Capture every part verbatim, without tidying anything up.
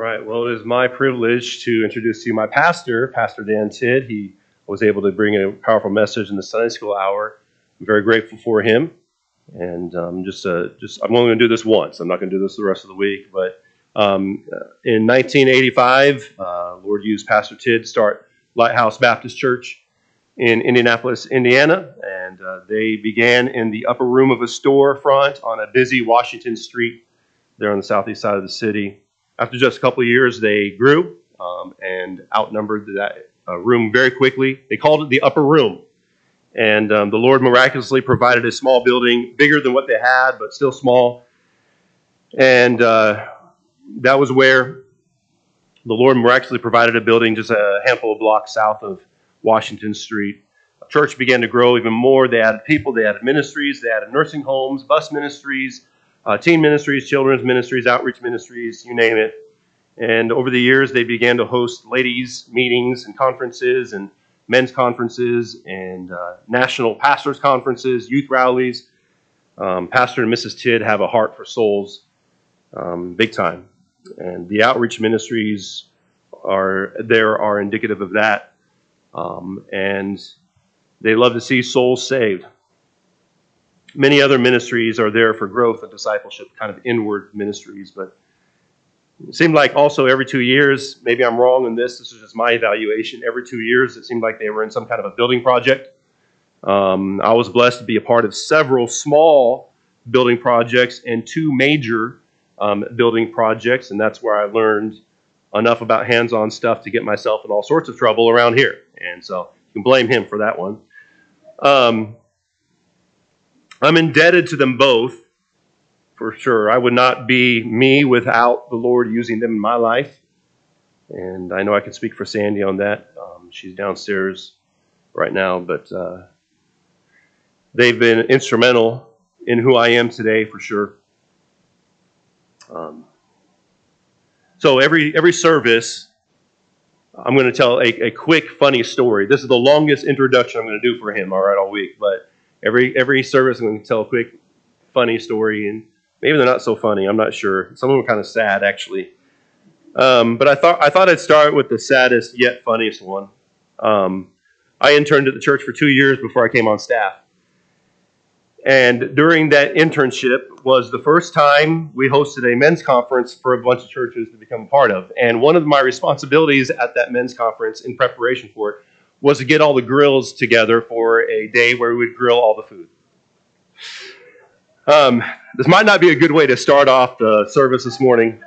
right. Well, it is my privilege to introduce to you my pastor, Pastor Dan Tidd. He was able to bring a powerful message in the Sunday school hour. I'm very grateful for him. And um, just, uh, just, I'm only going to do this once. I'm not going to do this the rest of the week. But um, in nineteen eighty-five, uh, Lord used Pastor Tidd to start Lighthouse Baptist Church in Indianapolis, Indiana. And uh, they began in the upper room of a storefront on a busy Washington street there on the southeast side of the city. After just a couple of years, they grew um, and outnumbered that uh, room very quickly. They called it the upper room. And um, the Lord miraculously provided a small building, bigger than what they had, but still small. And uh, that was where the Lord miraculously provided a building just a handful of blocks south of Washington Street. The church began to grow even more. They added people, they added ministries, they added nursing homes, bus ministries, uh, teen ministries, children's ministries, outreach ministries, you name it. And over the years, they began to host ladies' meetings and conferences and men's conferences and uh, national pastors' conferences, youth rallies. Um, Pastor and Missus Tidd have a heart for souls, um, big time. And the outreach ministries are there are indicative of that. Um, and they love to see souls saved. Many other ministries are there for growth and discipleship, kind of inward ministries, but it seemed like also every two years, maybe I'm wrong in this, this is just my evaluation, every two years it seemed like they were in some kind of a building project. Um, I was blessed to be a part of several small building projects and two major um, building projects, and that's where I learned enough about hands-on stuff to get myself in all sorts of trouble around here. And so you can blame him for that one. Um, I'm indebted to them both. For sure. I would not be me without the Lord using them in my life. And I know I can speak for Sandy on that. Um, she's downstairs right now, but uh, they've been instrumental in who I am today, for sure. Um, so every every service, I'm going to tell a, a quick, funny story. This is the longest introduction I'm going to do for him, all right, all week. But every every service, I'm going to tell a quick, funny story. And maybe they're not so funny. I'm not sure. Some of them are kind of sad, actually. Um, but I thought I thought I'd start with the saddest yet funniest one. Um, I interned at the church for two years before I came on staff. And during that internship was the first time we hosted a men's conference for a bunch of churches to become a part of. And one of my responsibilities at that men's conference in preparation for it was to get all the grills together for a day where we would grill all the food. Um, this might not be a good way to start off the service this morning.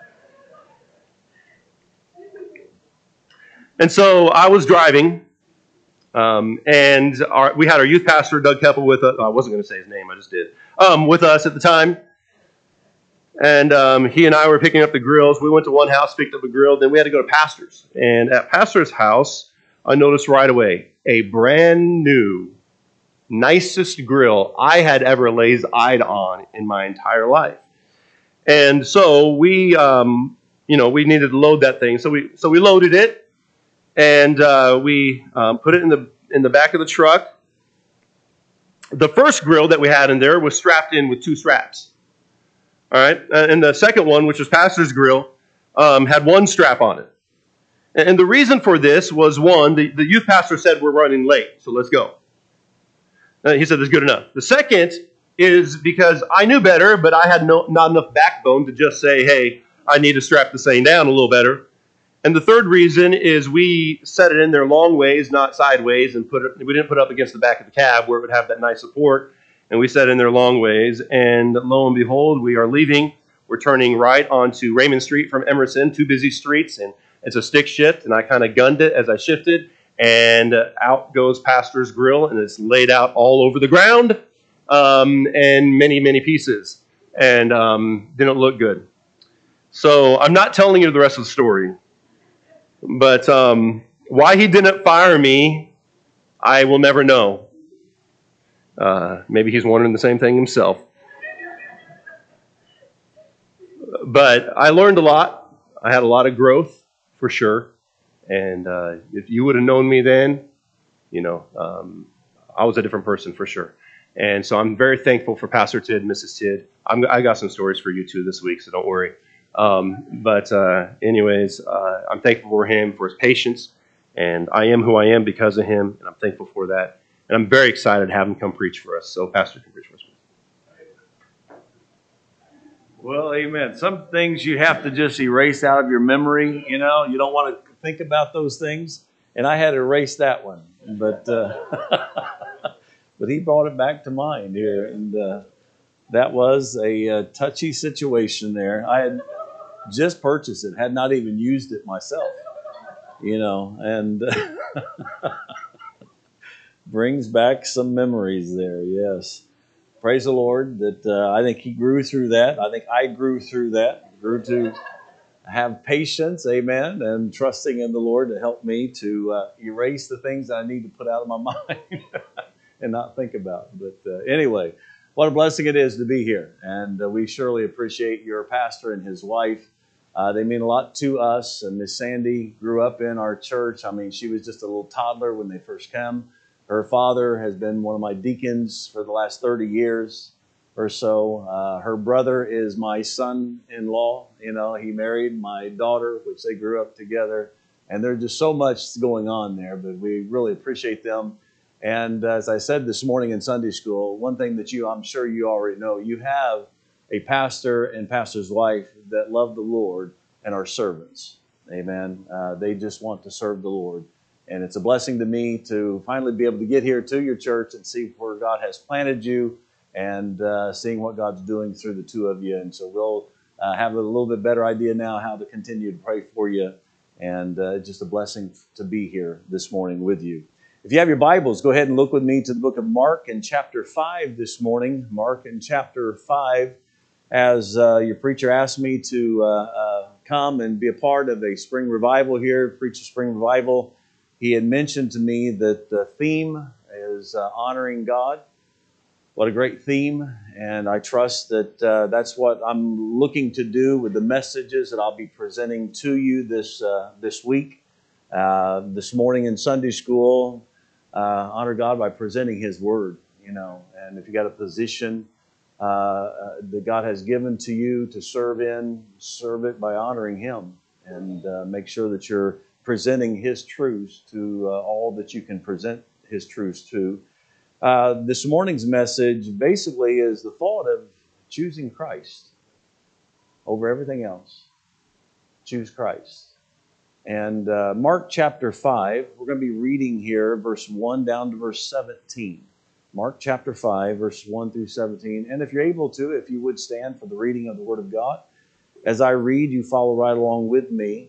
And so I was driving, um, and our, we had our youth pastor, Doug Keppel, with us. I wasn't going to say his name, I just did. Um, with us at the time. And um, he and I were picking up the grills. We went to one house, picked up a grill, then we had to go to Pastor's. And at Pastor's house, I noticed right away a brand new, nicest grill I had ever laid eyed on in my entire life. And so we, um, you know, we needed to load that thing. So we, so we loaded it, and uh, we um, put it in the in the back of the truck. The first grill that we had in there was strapped in with two straps. All right, and the second one, which was Pastor's grill, um, had one strap on it. And the reason for this was, one, the, the youth pastor said we're running late, so let's go. Uh, he said that's good enough. The second is because I knew better, but I had no, not enough backbone to just say, hey, I need to strap this thing down a little better. And the third reason is we set it in there long ways, not sideways, and put it, we didn't put it up against the back of the cab where it would have that nice support, and we set it in there long ways. And lo and behold, we are leaving. We're turning right onto Raymond Street from Emerson, two busy streets, and it's a stick shift, and I kind of gunned it as I shifted. And out goes Pastor's grill, and it's laid out all over the ground, um, and many, many pieces, and um, didn't look good. So I'm not telling you the rest of the story, but um, why he didn't fire me, I will never know. Uh, maybe he's wondering the same thing himself. But I learned a lot. I had a lot of growth, for sure. And uh, if you would have known me then, you know, um, I was a different person for sure. And so I'm very thankful for Pastor Tidd and Missus Tidd. I'm, I got some stories for you too this week, so don't worry. Um, but uh, anyways, uh, I'm thankful for him, for his patience, and I am who I am because of him, and I'm thankful for that. And I'm very excited to have him come preach for us. So, Pastor, can preach for us. Well, amen. Some things you have to just erase out of your memory. You know, you don't want to think about those things. And I had to erase that one, but uh, but he brought it back to mind here, and uh, that was a, uh touchy situation there. I had just purchased it, had not even used it myself. You know, and brings back some memories there. Yes. Praise the Lord that uh, I think he grew through that. I think I grew through that, grew to have patience, amen, and trusting in the Lord to help me to uh, erase the things that I need to put out of my mind and not think about. But uh, anyway, what a blessing it is to be here. And uh, we surely appreciate your pastor and his wife. Uh, they mean a lot to us. And Miss Sandy grew up in our church. I mean, she was just a little toddler when they first came. Her father has been one of my deacons for the last thirty years or so. Uh, her brother is my son-in-law. You know, he married my daughter, which they grew up together. And there's just so much going on there, but we really appreciate them. And as I said this morning in Sunday school, one thing that you, I'm sure you already know, you have a pastor and pastor's wife that love the Lord and are servants. Amen. Uh, they just want to serve the Lord. And it's a blessing to me to finally be able to get here to your church and see where God has planted you and uh, seeing what God's doing through the two of you. And so we'll uh, have a little bit better idea now how to continue to pray for you. And uh, just a blessing to be here this morning with you. If you have your Bibles, go ahead and look with me to the book of Mark in chapter five this morning. Mark in chapter five, as uh, your preacher asked me to uh, uh, come and be a part of a spring revival here, preach a spring revival. He had mentioned to me that the theme is uh, honoring God. What a great theme, and I trust that uh, that's what I'm looking to do with the messages that I'll be presenting to you this uh, this week. Uh, this morning in Sunday school, uh, honor God by presenting His Word, you know, and if you got a position uh, uh, that God has given to you to serve in, serve it by honoring Him, and uh, make sure that you're presenting His truths to uh, all that you can present His truths to. Uh, this morning's message basically is the thought of choosing Christ over everything else. Choose Christ. And uh, Mark chapter five, we're going to be reading here verse one down to verse seventeen. Mark chapter five, verse one through seventeen. And if you're able to, if you would stand for the reading of the Word of God. As I read, you follow right along with me.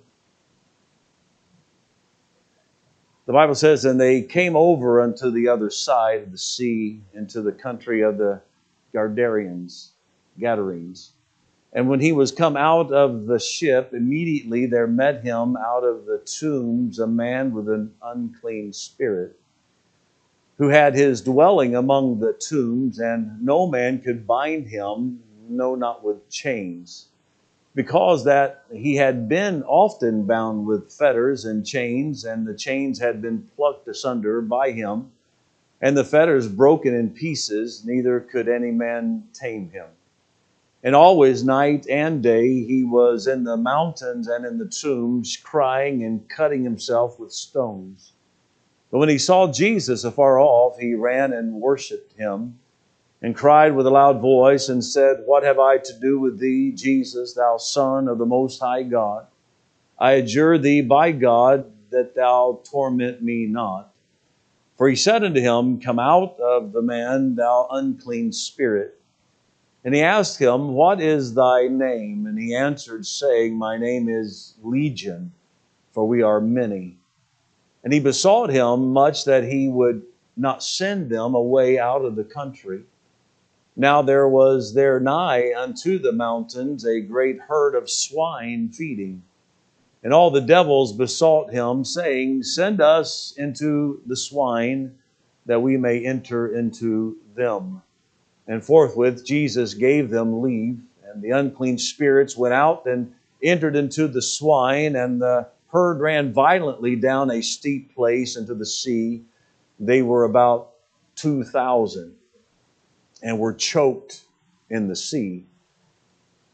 The Bible says, and they came over unto the other side of the sea, into the country of the Gadarenes, Gadarenes. And when he was come out of the ship, immediately there met him out of the tombs a man with an unclean spirit, who had his dwelling among the tombs, and no man could bind him, no, not with chains, because that he had been often bound with fetters and chains, and the chains had been plucked asunder by him, and the fetters broken in pieces, neither could any man tame him. And always night and day he was in the mountains and in the tombs, crying and cutting himself with stones. But when he saw Jesus afar off, he ran and worshipped him, and cried with a loud voice, and said, What have I to do with thee, Jesus, thou Son of the Most High God? I adjure thee by God that thou torment me not. For he said unto him, Come out of the man, thou unclean spirit. And he asked him, What is thy name? And he answered, saying, My name is Legion, for we are many. And he besought him much that he would not send them away out of the country. Now there was there nigh unto the mountains a great herd of swine feeding. And all the devils besought him, saying, Send us into the swine, that we may enter into them. And forthwith Jesus gave them leave, and the unclean spirits went out and entered into the swine, and the herd ran violently down a steep place into the sea. They were about two thousand. And were choked in the sea.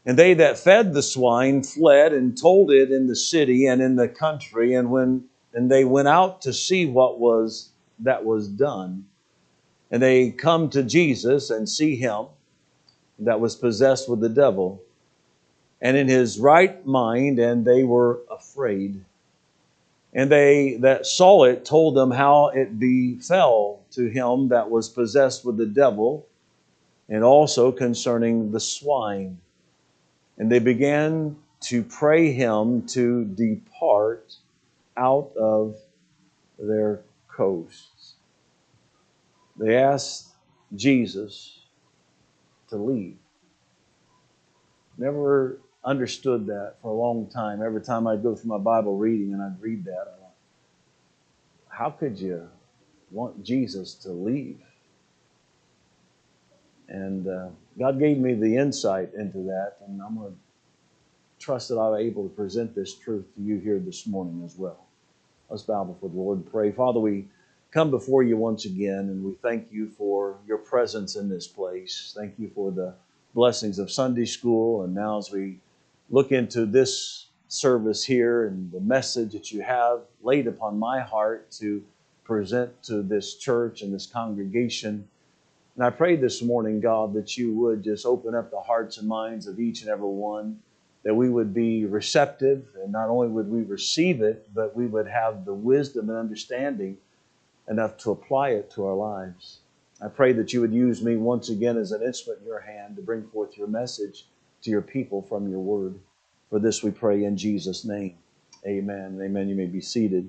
And they that fed the swine fled and told it in the city and in the country. And when and they went out to see what was that was done. And they come to Jesus and see him that was possessed with the devil, and in his right mind, and they were afraid. And they that saw it told them how it befell to him that was possessed with the devil, and also concerning the swine. And they began to pray him to depart out of their coasts. They asked Jesus to leave. Never understood that for a long time. Every time I'd go through my Bible reading and I'd read that, I thought, how could you want Jesus to leave? And uh, God gave me the insight into that, and I'm going to trust that I'm able to present this truth to you here this morning as well. Let's bow before the Lord and pray. Father, we come before you once again, and we thank you for your presence in this place. Thank you for the blessings of Sunday school, and now as we look into this service here and the message that you have laid upon my heart to present to this church and this congregation. And I pray this morning, God, that you would just open up the hearts and minds of each and every one, that we would be receptive, and not only would we receive it, but we would have the wisdom and understanding enough to apply it to our lives. I pray that you would use me once again as an instrument in your hand to bring forth your message to your people from your word. For this we pray in Jesus' name. Amen. Amen. You may be seated.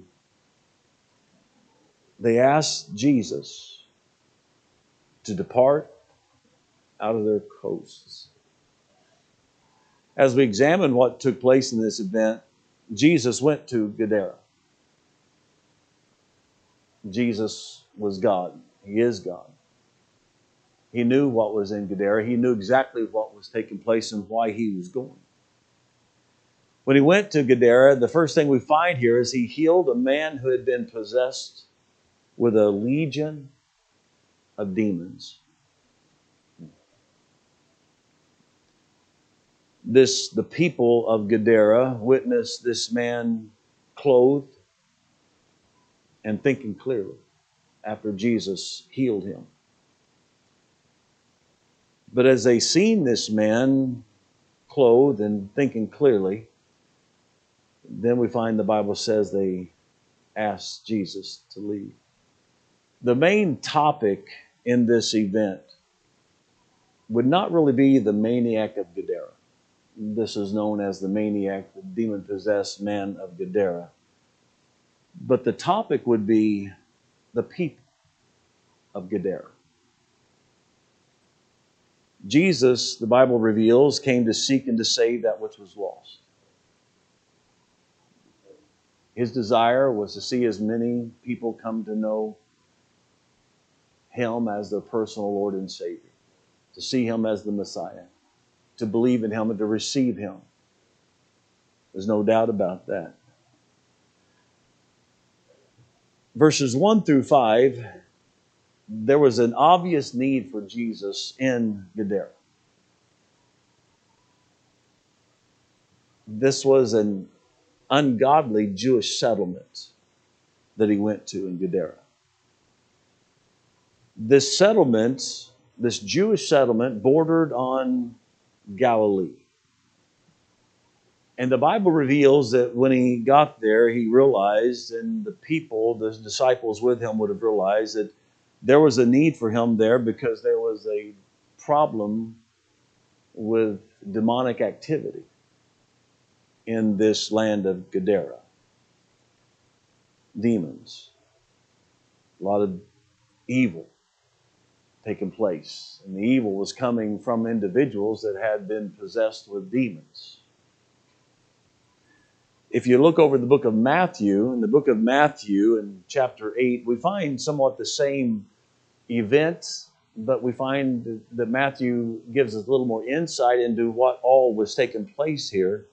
They asked Jesus to depart out of their coasts. As we examine what took place in this event, Jesus went to Gadara. Jesus was God. He is God. He knew what was in Gadara. He knew exactly what was taking place and why he was going. When he went to Gadara, the first thing we find here is he healed a man who had been possessed with a legion of demons. This, the people of Gadara witnessed this man clothed and thinking clearly after Jesus healed him. But as they seen this man clothed and thinking clearly, then we find the Bible says they asked Jesus to leave. The main topic in this event would not really be the maniac of Gadara. This is known as the maniac, the demon-possessed man of Gadara. But the topic would be the people of Gadara. Jesus, the Bible reveals, came to seek and to save that which was lost. His desire was to see as many people come to know him as their personal Lord and Savior, to see him as the Messiah, to believe in him and to receive him. There's no doubt about that. Verses one through five, there was an obvious need for Jesus in Gadara. This was an ungodly Jewish settlement that he went to in Gadara. This settlement, this Jewish settlement, bordered on Galilee. And the Bible reveals that when he got there, he realized, and the people, the disciples with him would have realized that there was a need for him there because there was a problem with demonic activity in this land of Gadara. Demons. A lot of evil taking place. And the evil was coming from individuals that had been possessed with demons. If you look over the book of Matthew, in the book of Matthew in chapter eight, we find somewhat the same event, but we find that Matthew gives us a little more insight into what all was taking place here.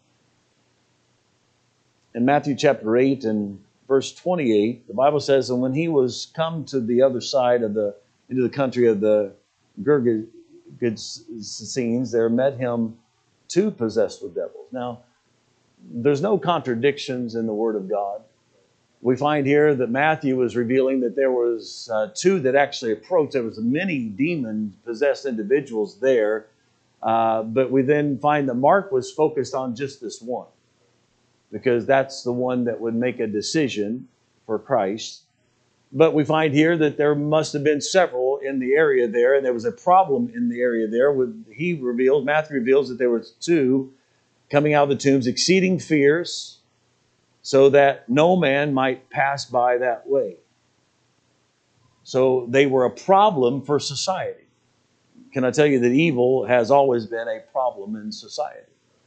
In Matthew chapter eight and verse twenty-eight, the Bible says, and when he was come to the other side of the, into the country of the Gergesenes, there met him two possessed with devils. Now, there's no contradictions in the Word of God. We find here that Matthew was revealing that there was uh, two that actually approached. There was many demon-possessed individuals there, uh, but we then find that Mark was focused on just this one, because that's the one that would make a decision for Christ. But we find here that there must have been several in the area there, and there was a problem in the area there. With, he reveals, Matthew reveals that there were two coming out of the tombs, exceeding fierce, so that no man might pass by that way. So they were a problem for society. Can I tell you that evil has always been a problem in society?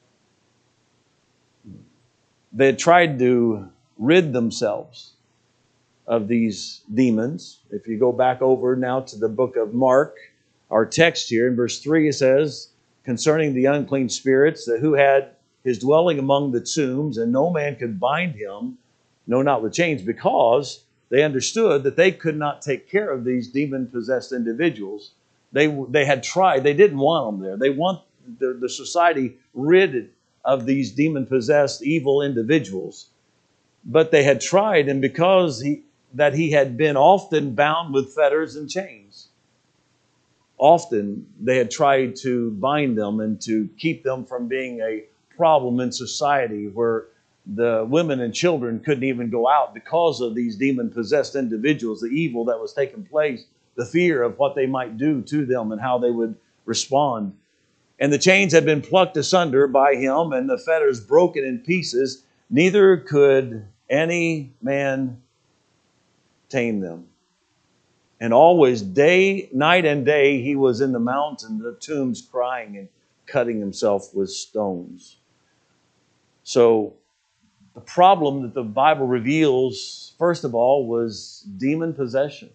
They had tried to rid themselves of these demons. If you go back over now to the book of Mark, our text here in verse three, it says, concerning the unclean spirits, that who had his dwelling among the tombs, and no man could bind him, no, not with chains, because they understood that they could not take care of these demon-possessed individuals. They, they had tried. They didn't want them there. They want the, the society rid of these demon-possessed evil individuals. But they had tried, and because he, that he had been often bound with fetters and chains, often they had tried to bind them and to keep them from being a problem in society, where the women and children couldn't even go out because of these demon-possessed individuals, the evil that was taking place, the fear of what they might do to them and how they would respond. And the chains had been plucked asunder by him, and the fetters broken in pieces. Neither could any man tame them. And always, day, night and day, he was in the mountain, the tombs, crying and cutting himself with stones. So the problem that the Bible reveals, first of all, was demon possession.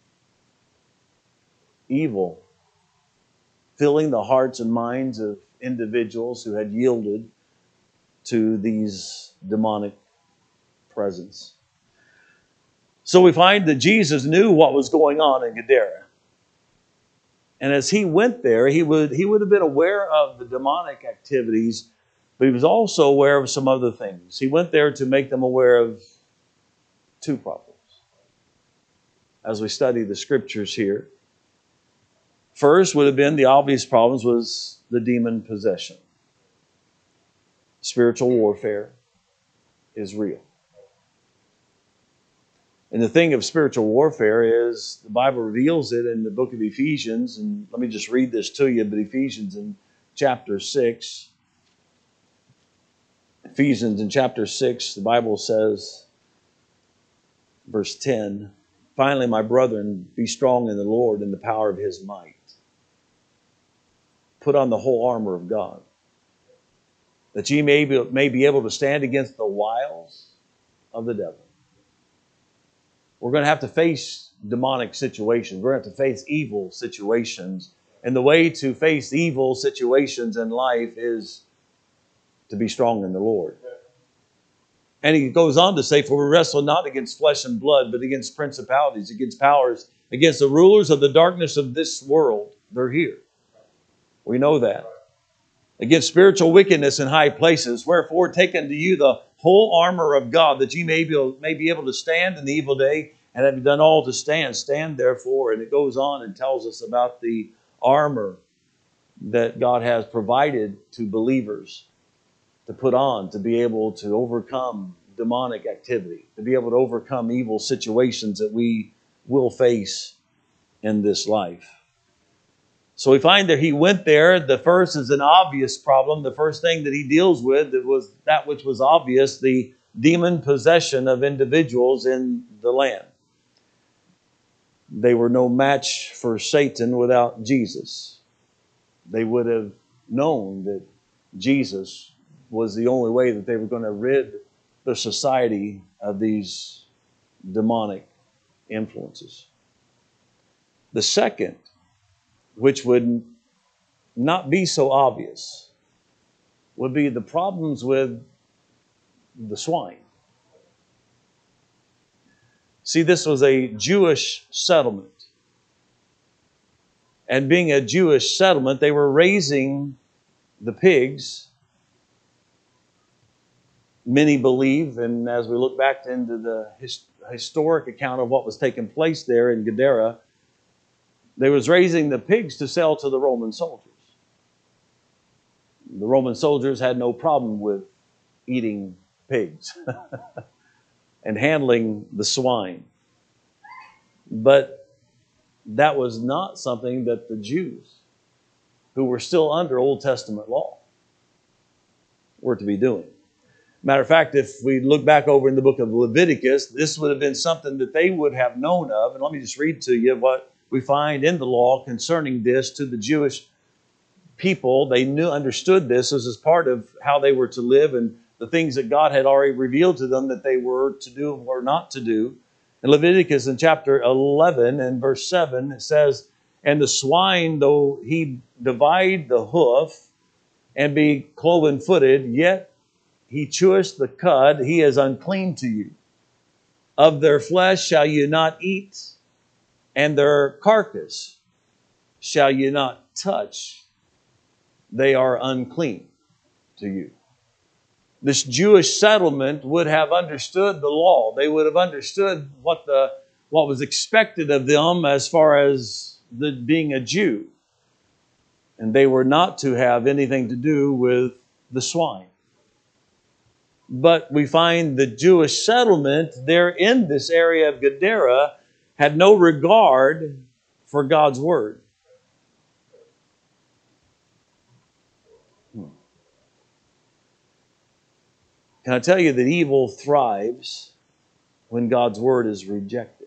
Evil filling the hearts and minds of individuals who had yielded to these demonic presence. So we find that Jesus knew what was going on in Gadara. And as he went there, he would, he would have been aware of the demonic activities, but he was also aware of some other things. He went there to make them aware of two problems as we study the scriptures here. First would have been the obvious problems was the demon possession. Spiritual warfare is real. And the thing of spiritual warfare is the Bible reveals it in the book of Ephesians. And let me just read this to you. But Ephesians in chapter six. Ephesians in chapter six, the Bible says, verse ten, finally, my brethren, be strong in the Lord and the power of his might. Put on the whole armor of God, that ye may be, may be able to stand against the wiles of the devil. We're going to have to face demonic situations. We're going to have to face evil situations. And the way to face evil situations in life is to be strong in the Lord. And he goes on to say, for we wrestle not against flesh and blood, but against principalities, against powers, against the rulers of the darkness of this world. They're here. We know that. Against spiritual wickedness in high places. Wherefore, take unto you the whole armor of God, that ye may be, may be able to stand in the evil day, and have done all to stand. Stand therefore. And it goes on and tells us about the armor that God has provided to believers to put on, to be able to overcome demonic activity, to be able to overcome evil situations that we will face in this life. So we find that he went there. The first is an obvious problem. The first thing that he deals with it was that which was obvious, the demon possession of individuals in the land. They were no match for Satan without Jesus. They would have known that Jesus was the only way that they were going to rid the society of these demonic influences. The second, which would not be so obvious, would be the problems with the swine. See, this was a Jewish settlement. And being a Jewish settlement, they were raising the pigs many believe, and as we look back into the his, historic account of what was taking place there in Gadara, they was raising the pigs to sell to the Roman soldiers. The Roman soldiers had no problem with eating pigs and handling the swine. But that was not something that the Jews, who were still under Old Testament law, were to be doing. Matter of fact, if we look back over in the book of Leviticus, this would have been something that they would have known of. And let me just read to you what we find in the law concerning this to the Jewish people. They knew, understood this as, as part of how they were to live and the things that God had already revealed to them that they were to do or not to do. In Leviticus in chapter eleven and verse seven, it says, "And the swine, though he divide the hoof and be cloven footed, yet he cheweth the cud, he is unclean to you. Of their flesh shall you not eat, and their carcass shall you not touch. They are unclean to you." This Jewish settlement would have understood the law. They would have understood what the what was expected of them as far as the, being a Jew. And they were not to have anything to do with the swine. But we find the Jewish settlement there in this area of Gadara had no regard for God's word. Can I tell you that evil thrives when God's word is rejected?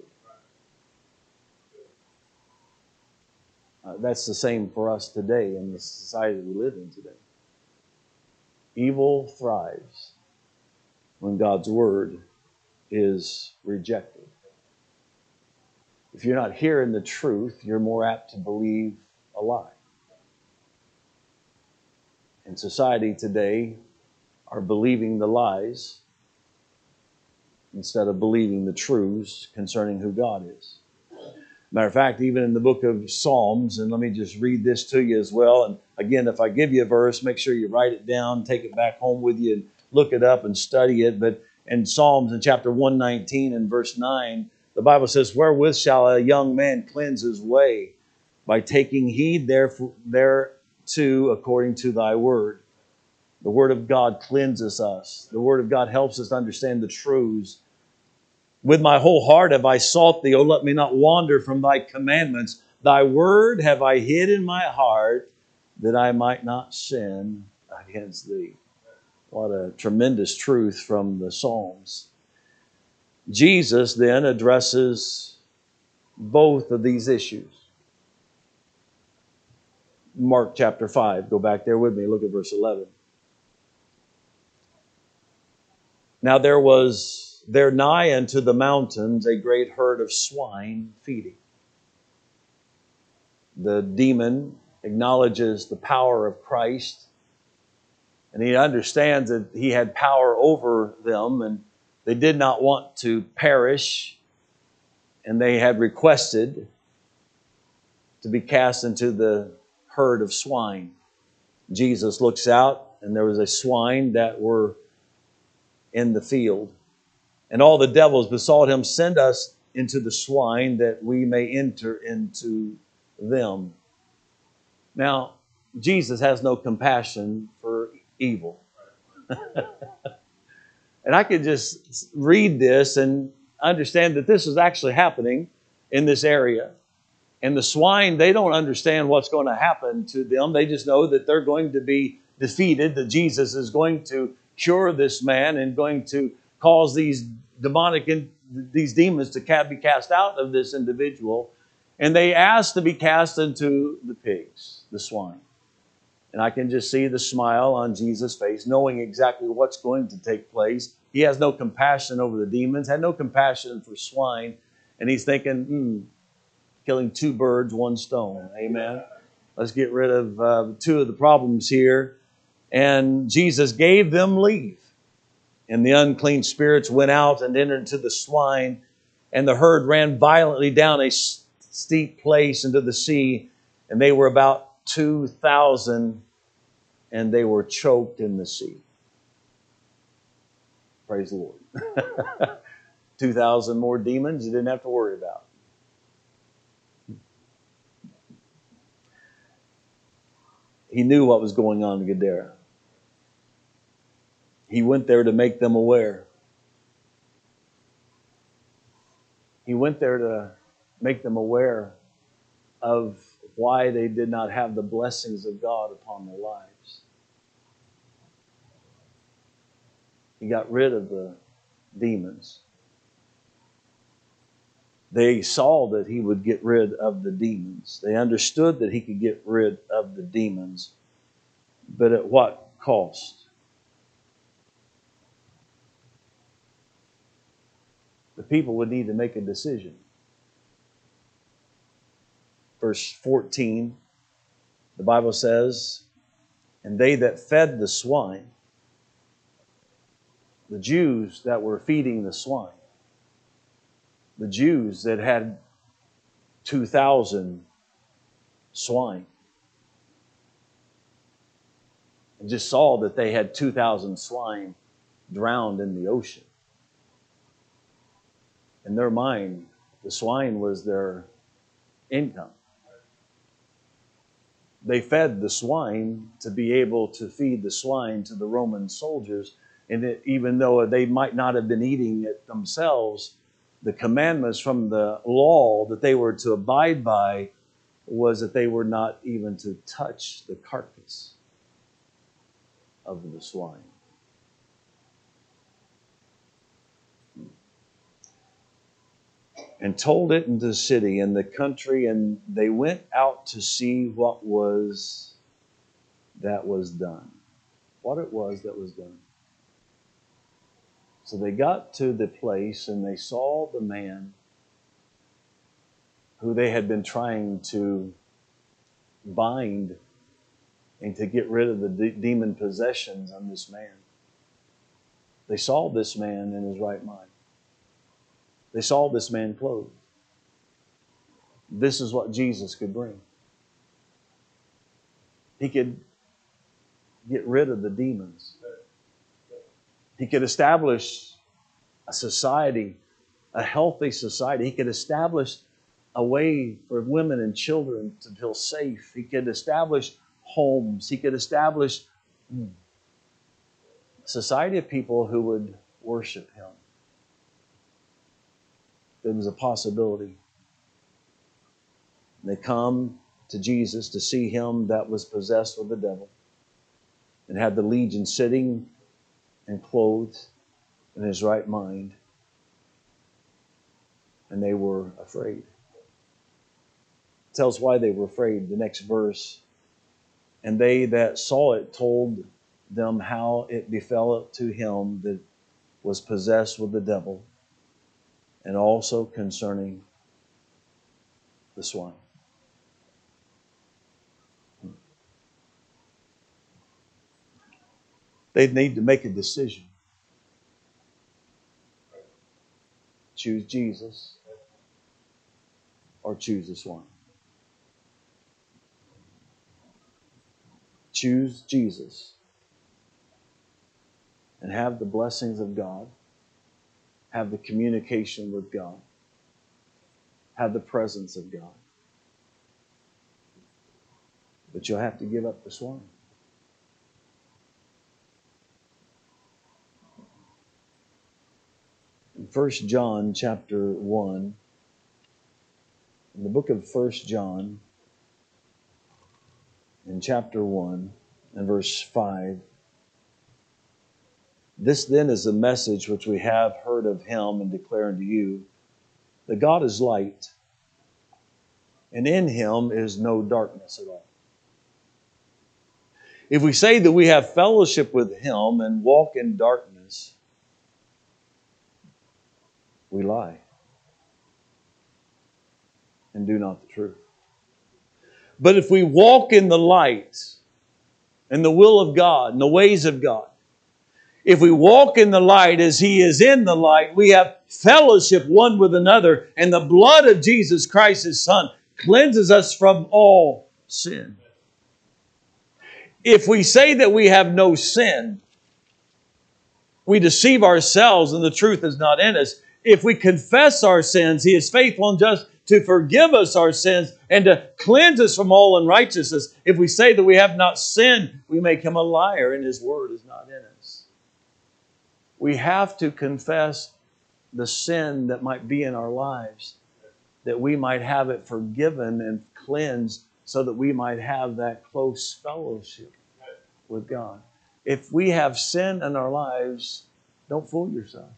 Uh, that's the same for us today in the society we live in today. Evil thrives when God's word is rejected. If you're not hearing the truth, you're more apt to believe a lie. In society today, are believing the lies instead of believing the truths concerning who God is. Matter of fact, even in the book of Psalms, and let me just read this to you as well. And again, if I give you a verse, make sure you write it down, take it back home with you, and look it up and study it. But in Psalms, in chapter one nineteen and verse nine, the Bible says, "Wherewith shall a young man cleanse his way? By taking heed thereto according to thy word." The Word of God cleanses us. The Word of God helps us to understand the truths. "With my whole heart have I sought thee, O let me not wander from thy commandments. Thy word have I hid in my heart, that I might not sin against thee." What a tremendous truth from the Psalms. Jesus then addresses both of these issues. Mark chapter five, go back there with me, look at verse eleven. "Now there was there nigh unto the mountains a great herd of swine feeding." The demon acknowledges the power of Christ, and he understands that he had power over them, and they did not want to perish, and they had requested to be cast into the herd of swine. Jesus looks out, and there was a swine that were in the field. And all the devils besought him, "Send us into the swine that we may enter into them." Now, Jesus has no compassion for evil. And I could just read this and understand that this is actually happening in this area. And the swine, they don't understand what's going to happen to them. They just know that they're going to be defeated, that Jesus is going to cure this man and going to cause these demonic, in, these demons to be cast out of this individual. And they ask to be cast into the pigs, the swine. And I can just see the smile on Jesus' face, knowing exactly what's going to take place. He has no compassion over the demons, had no compassion for swine. And he's thinking, hmm, killing two birds, one stone. Amen. Let's get rid of uh, two of the problems here. And Jesus gave them leave. And the unclean spirits went out and entered into the swine. And the herd ran violently down a steep place into the sea. And they were about two thousand, and they were choked in the sea. Praise the Lord. two thousand more demons you didn't have to worry about. He knew what was going on in Gadara. He went there to make them aware. He went there to make them aware of why they did not have the blessings of God upon their lives. He got rid of the demons. They saw that he would get rid of the demons. They understood that he could get rid of the demons. But at what cost? The people would need to make a decision. Verse fourteen, the Bible says, and they that fed the swine, the Jews that were feeding the swine, the Jews that had two thousand swine, and just saw that they had two thousand swine drowned in the ocean. In their mind, the swine was their income. They fed the swine to be able to feed the swine to the Roman soldiers. And it, even though they might not have been eating it themselves, the commandments from the law that they were to abide by was that they were not even to touch the carcass of the swine. And told it in the city and the country, and they went out to see what was that was done. What it was that was done. So they got to the place and they saw the man who they had been trying to bind and to get rid of the de- demon possessions on this man. They saw this man in his right mind. They saw this man clothed. This is what Jesus could bring. He could get rid of the demons. He could establish a society, a healthy society. He could establish a way for women and children to feel safe. He could establish homes. He could establish a society of people who would worship Him. There was a possibility. They come to Jesus to see him that was possessed with the devil and had the legion sitting and clothed in his right mind. And they were afraid. It tells why they were afraid. The next verse. And they that saw it told them how it befell to him that was possessed with the devil, and also concerning the swine. They need to make a decision. Choose Jesus or choose the swine. Choose Jesus and have the blessings of God, have the communication with God, have the presence of God. But you'll have to give up the swine. In First John chapter one, in the book of First John, in chapter one, and verse five, this then is the message which we have heard of him and declare unto you, that God is light, and in him is no darkness at all. If we say that we have fellowship with him and walk in darkness, we lie and do not the truth. But if we walk in the light, in the will of God, in the ways of God, if we walk in the light as He is in the light, we have fellowship one with another, and the blood of Jesus Christ, His Son, cleanses us from all sin. If we say that we have no sin, We deceive ourselves and the truth is not in us. If we confess our sins, He is faithful and just to forgive us our sins and to cleanse us from all unrighteousness. If we say that we have not sinned, we make Him a liar and His word is not in us. We have to confess the sin that might be in our lives, that we might have it forgiven and cleansed so that we might have that close fellowship with God. If we have sin in our lives, don't fool yourself.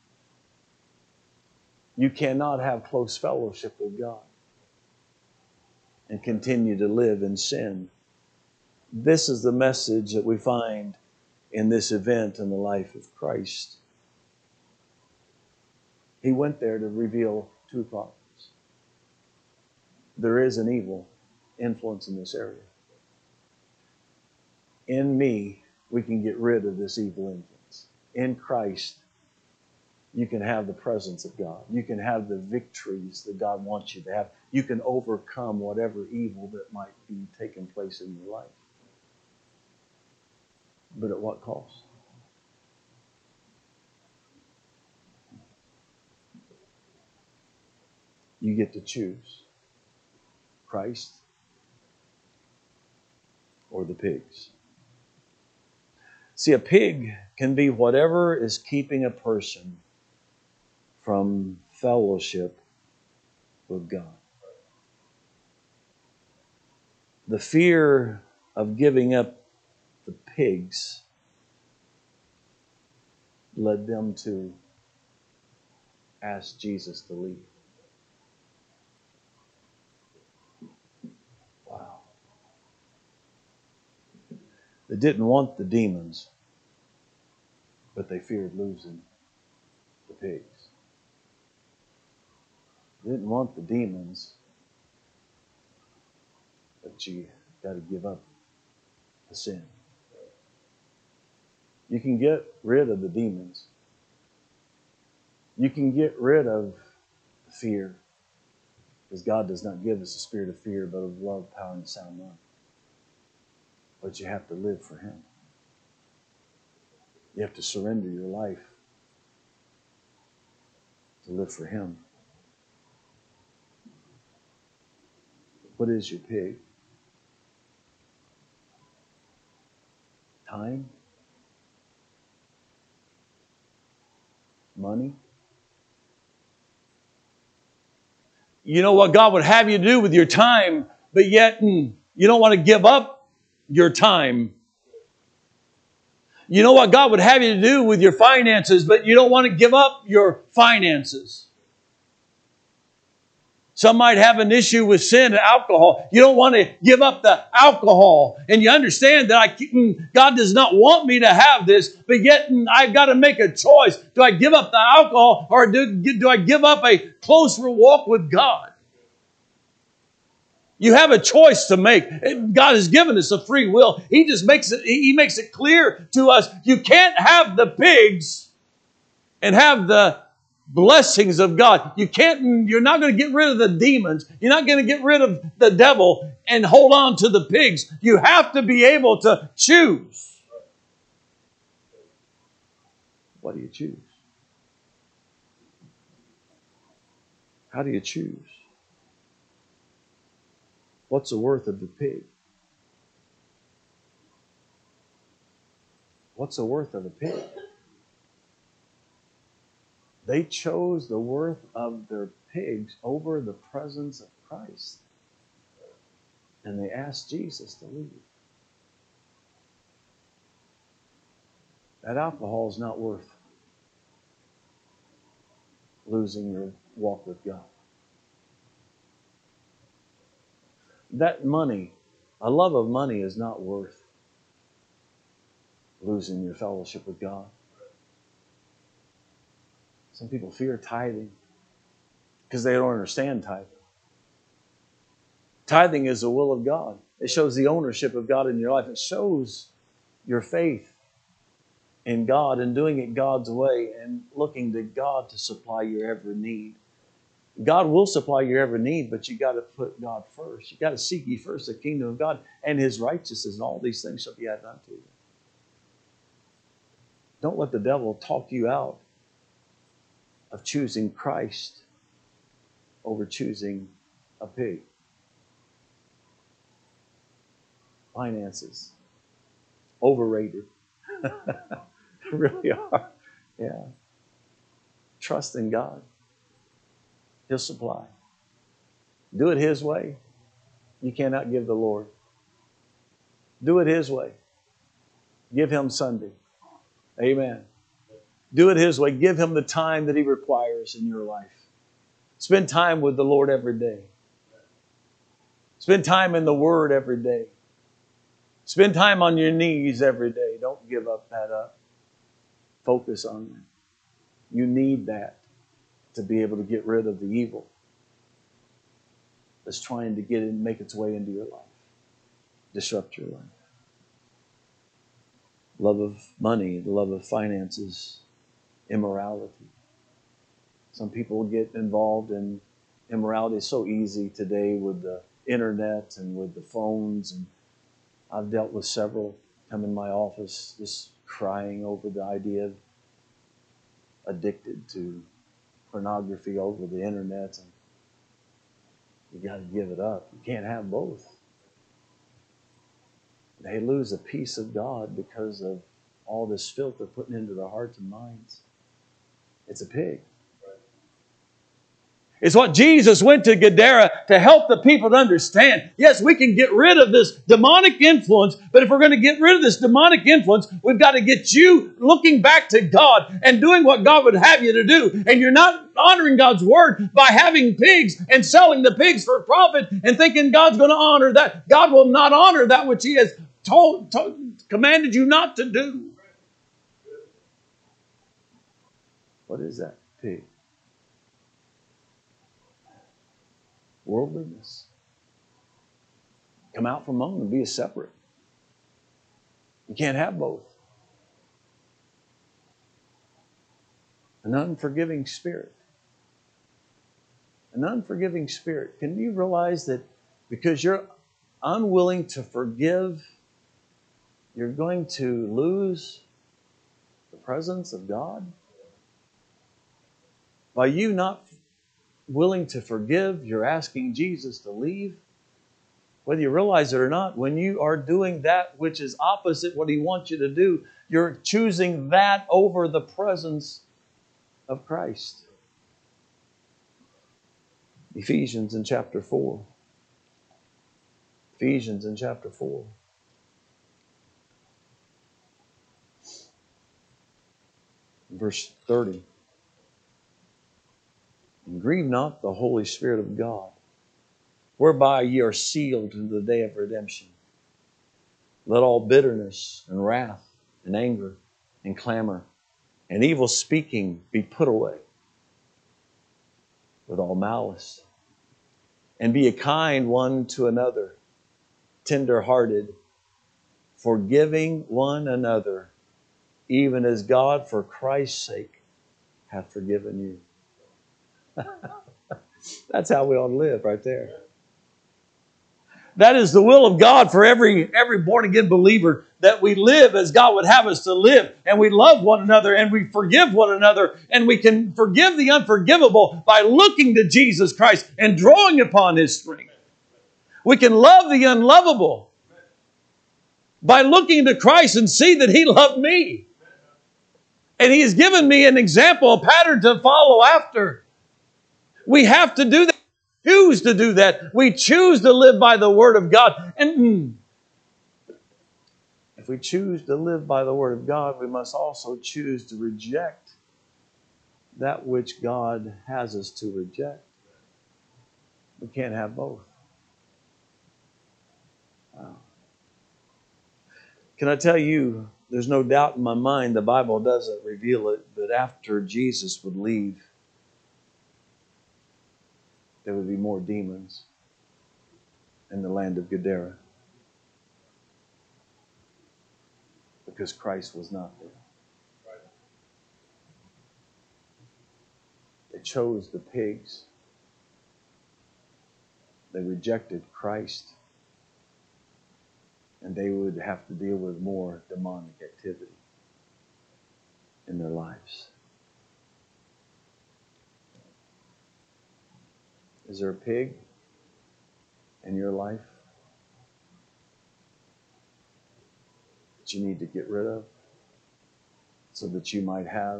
You cannot have close fellowship with God and continue to live in sin. This is the message that we find in this event in the life of Christ. He went there to reveal two thoughts. There is an evil influence in this area. In me, we can get rid of this evil influence. In Christ, you can have the presence of God. You can have the victories that God wants you to have. You can overcome whatever evil that might be taking place in your life. But at what cost? You get to choose Christ or the pigs. See, a pig can be whatever is keeping a person from fellowship with God. The fear of giving up the pigs led them to ask Jesus to leave. Wow. They didn't want the demons, but they feared losing the pigs. They didn't want the demons, but you got to give up the sin. You can get rid of the demons. You can get rid of fear, because God does not give us a spirit of fear, but of love, power, and sound mind. But you have to live for Him. You have to surrender your life to live for Him. What is your pig? Time? Money? You know what God would have you do with your time, but yet mm, you don't want to give up your time. You know what God would have you to do with your finances, but you don't want to give up your finances. Some might have an issue with sin and alcohol. You don't want to give up the alcohol. And you understand that I, God does not want me to have this, but yet I've got to make a choice. Do I give up the alcohol or do, do I give up a closer walk with God? You have a choice to make. God has given us a free will. He just makes it, He makes it clear to us, you can't have the pigs and have the blessings of God. You can't, you're not going to get rid of the demons. You're not going to get rid of the devil and hold on to the pigs. You have to be able to choose. What do you choose? How do you choose? What's the worth of the pig? What's the worth of a pig? They chose the worth of their pigs over the presence of Christ. And they asked Jesus to leave. That alcohol is not worth losing your walk with God. That money, a love of money is not worth losing your fellowship with God. Some people fear tithing because they don't understand tithing. Tithing is the will of God. It shows the ownership of God in your life. It shows your faith in God and doing it God's way and looking to God to supply your every need. God will supply your every need, but you got to put God first. You got to seek ye first the kingdom of God and His righteousness, and all these things shall be added unto you. Don't let the devil talk you out of choosing Christ over choosing a pig. Finances, overrated. Really are. Yeah. Trust in God. He'll supply. Do it His way. You cannot give the Lord. Do it His way. Give Him Sunday. Amen. Do it His way. Give Him the time that He requires in your life. Spend time with the Lord every day. Spend time in the Word every day. Spend time on your knees every day. Don't give up that up. Focus on it. You need that to be able to get rid of the evil that's trying to get in, make its way into your life, disrupt your life. Love of money, the love of finances, immorality. Some people get involved in immorality so easy today with the internet and with the phones. And I've dealt with several come in my office just crying over the idea of addicted to pornography over the internet. And you got to give it up. You can't have both. They lose a piece of God because of all this filth they're putting into their hearts and minds. It's a pig. It's what Jesus went to Gadara to help the people to understand. Yes, we can get rid of this demonic influence, but if we're going to get rid of this demonic influence, we've got to get you looking back to God and doing what God would have you to do. And you're not honoring God's word by having pigs and selling the pigs for profit and thinking God's going to honor that. God will not honor that which He has told, told commanded you not to do. What is that pig? Worldliness. Come out from among them, be a separate. You can't have both. An unforgiving spirit. An unforgiving spirit. Can you realize that because you're unwilling to forgive, you're going to lose the presence of God? By you not willing to forgive, you're asking Jesus to leave. Whether you realize it or not, when you are doing that which is opposite what He wants you to do, you're choosing that over the presence of Christ. Ephesians in chapter four. Ephesians in chapter four. Verse thirty. And grieve not the Holy Spirit of God, whereby ye are sealed in the day of redemption. Let all bitterness and wrath and anger and clamor and evil speaking be put away with all malice. And be a kind one to another, tender-hearted, forgiving one another, even as God for Christ's sake hath forgiven you. That's how we ought to live right there. That is the will of God for every, every born-again believer, that we live as God would have us to live, and we love one another, and we forgive one another, and we can forgive the unforgivable by looking to Jesus Christ and drawing upon His strength. We can love the unlovable by looking to Christ and see that He loved me. And He has given me an example, a pattern to follow after. We have to do that. Choose to do that. We choose to live by the Word of God. And mm, if we choose to live by the Word of God, we must also choose to reject that which God has us to reject. We can't have both. Wow. Can I tell you, there's no doubt in my mind, the Bible doesn't reveal it, but after Jesus would leave, there would be more demons in the land of Gadara, because Christ was not there. They chose the pigs. They rejected Christ. And they would have to deal with more demonic activity. in their lives? Is there a pig in your life that you need to get rid of so that you might have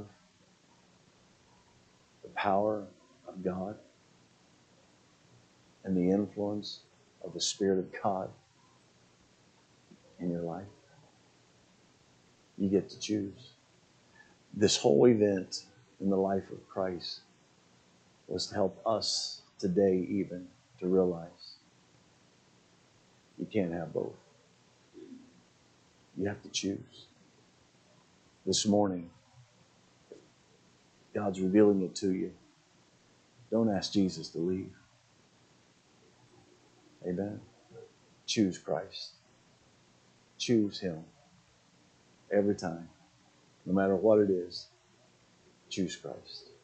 the power of God and the influence of the Spirit of God in your life? You get to choose. This whole event in the life of Christ was to help us today even to realize you can't have both. You have to choose. This morning, God's revealing it to you. Don't ask Jesus to leave. Amen. Choose Christ. Choose Him. Every time. No matter what it is, choose Christ.